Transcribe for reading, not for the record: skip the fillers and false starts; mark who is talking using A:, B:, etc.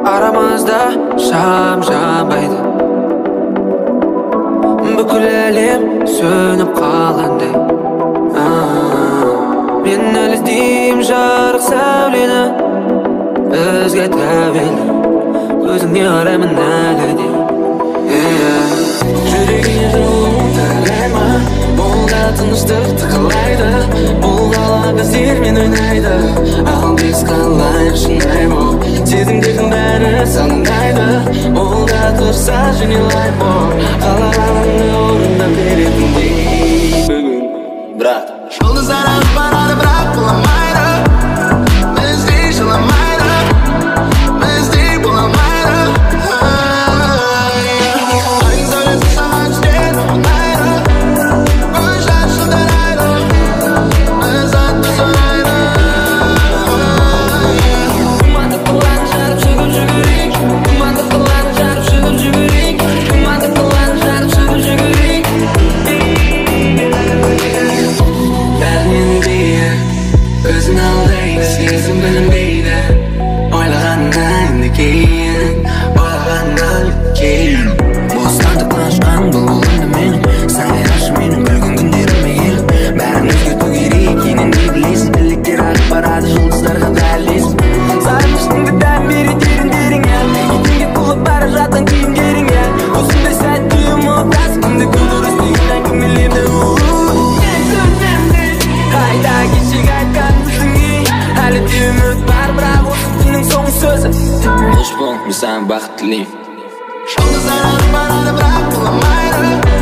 A: Aramızda şam жанбайды. Бүкіл әлем сөніп қалғандай. Мен әлі іздеймін жарық сәулені, бізге тәуелді өзіңе қараймын әлі де. Жүрегіне жылуын талайма, бұл да тыныштықты қалайды. Бұл қала біздермен ойнайды, ал біз қалайық шынайы болып. Сезімдердің бәрі сандайды, ол да тұрса жөнелайық бол. Қалағаныңды орындап беретіндей бүгін, брат. Жұлдыздар ағып барады, бірақ құламайды. Біздей жыламайды, біздей боламайды. Айдың сәулесі саған түскен ұнайды, көз жасы дарайды, біз атты сұрайды. Думанды қыланы жарып шығып жүгірейік, думанды қыланы жарып шығып жүгірейік, думанды қыланы жарып шығып жүгірейік. Бәрінен биік өзің алдайды, сезім білінбейді. Ойлағаннан кейін, ойлағаннан кейін бостандықтан ұшқан бұл өмір менің, сайрашы менің күлгін күндеріме келіп. Бәрін өзгерту керек, енеңді білесің, біліктер ағып барады жұлдыздарға дәлесің. Сағыныштың дәм береді еріндеріңе, етіңге толып бара жатқан киімдеріңе. Осындай сәтті ұмытасың, күнді күдірістеген әңгімелерді. Қайда кешегі айтқан өзіңе, әлі де үміт бар, бірақ осы түннің соңғы сөзі. Қош бол, мен саған бақыт тілеймін. Жұлдыздар ағып барады, бірақ құламайды.